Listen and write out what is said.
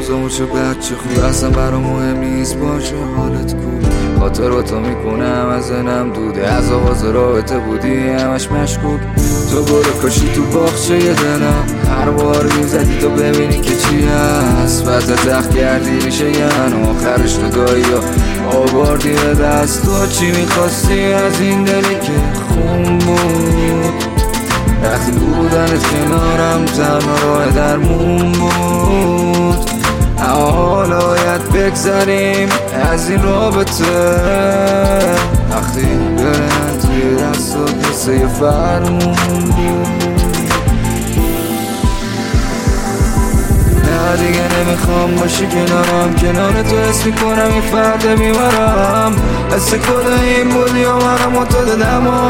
اوضاعمون چه بچه خوب اصلا برام مهم نیست باشه حالت خوب خاطراتو میکنم از ذهنم دوده از آغاز رابطه بودی همش مشکوک تو برو کاشی تو باغچه دلم هر بار میزدی تو ببینی که چی هست وضع تخت کردی میشه یعنی آخرش تو دایی ها آوردی به دست تو چی میخواستی از این دلی که خون بود وقتی بودنت کنارم تنها راه درمون بود اما حالا باید بگذریم از این رابطه وقتی برن توی دستات مثل یه فرمون بود نه دیگه نمیخوام باشی کنارم کنار تو حس میکنم این فرد میبرم حس کده این بودی و منم تو دادم